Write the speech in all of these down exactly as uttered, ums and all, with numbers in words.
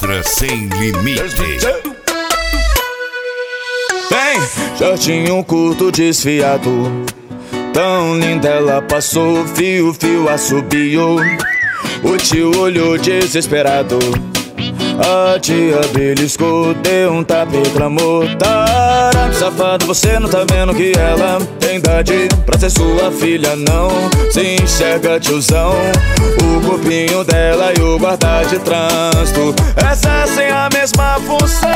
Astra Sem Limite. Vem, shortinho curto desfiado, tão linda ela passou, fio, fio assobiou. O tio olhou desesperado, a tia beliscou, deu um tapa e reclamou. Tarado, safado, você não tá vendo que ela tem idade pra ser sua filha, não se enxerga, tiozão. O corpinho dela e o guarda de trânsito exercem a mesma função.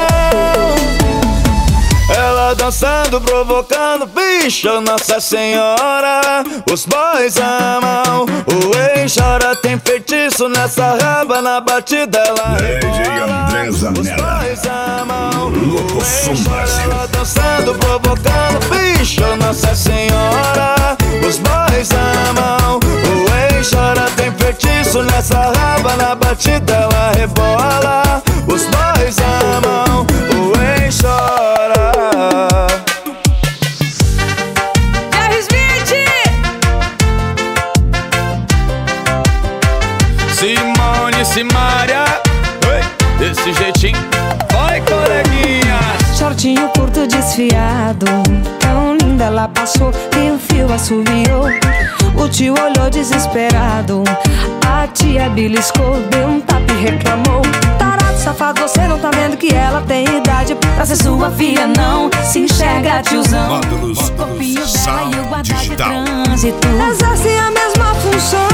Ela dançando, provocando, bicho, Nossa Senhora. Os boys amam, o ex chora, tem feitiço nessa raba, na batida ela rebola. Os boys amam, o ex chora, ela dançando, provocando, bicho, Nossa Senhora. Os boys amam, o ex chora, tem feitiço nessa raba, na batida ela rebola. Os boys amam, o ex chora. Simone, Simária, desse jeitinho, vai coleguinha. Shortinho curto desfiado, tão linda ela passou, e o fio assobiou. O tio olhou desesperado, a tia beliscou, deu um tapa e reclamou. Tarado, safado, você não tá vendo que ela tem idade pra ser sua filha, não se enxerga, tiozão. Módulos, O copinho dela Sound e o guarda de Digital. trânsito exercem a mesma função.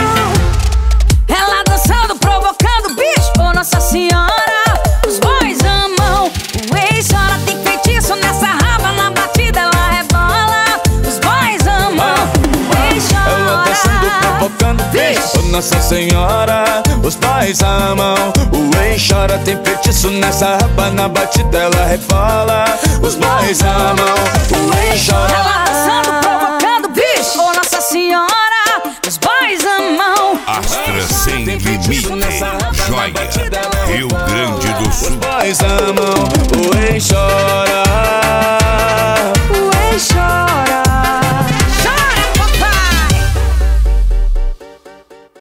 Ela dançando, provocando, bicho, oh Nossa Senhora. Os boys amam, o ex chora, tem feitiço nessa raba, na batida ela rebola. Os boys amam, o ex chora. Ela dançando, provocando, bicho, oh Nossa Senhora. Os boys amam, o ex chora, tem feitiço nessa raba, na batida ela rebola. Os boys amam, o ex chora. Ela dançando, provocando, bicho, oh Nossa Senhora. Os boys amam, Astra Sem Limite, Joia, Rio Grande do Sul. Os boys amam,